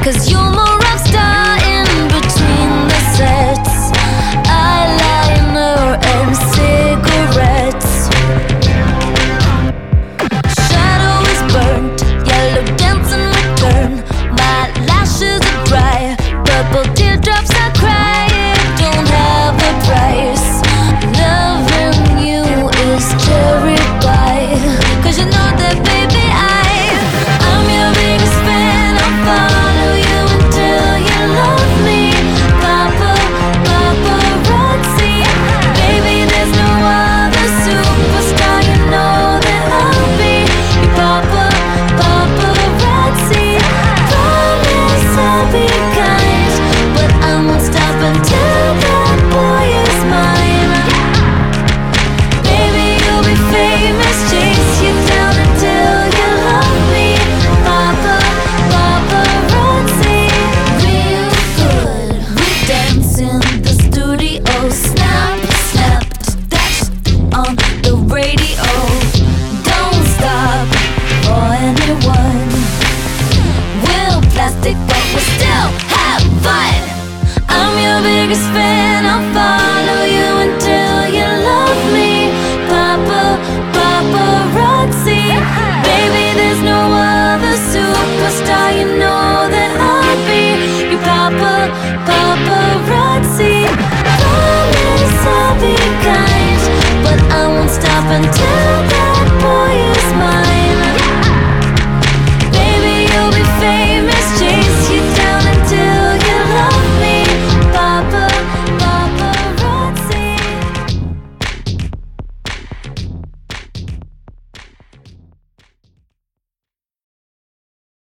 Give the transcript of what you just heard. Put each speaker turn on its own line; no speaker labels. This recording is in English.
'cause you're more rock star in between the sets. Eyeliner and cigarettes. Shadow is burnt, yellow dancing return. My lashes are dry, purple teardrops I cry. It don't have a price. Loving you is cherry pie, 'cause you know that baby I'm your biggest fan. I'll follow you until you love me. Paparazzi, baby there's no other superstar. You know that I'll be your paparazzi. Promise I'll be kind, but I won't stop until that boy is mine. Baby you'll be famous, chase you down until you love me. Paparazzi, real good. We dance in the studio, snap, snap, dash on the radio. Don't stop for anyone. We'll plastic, but we still have fun. I'm your biggest fan. I'll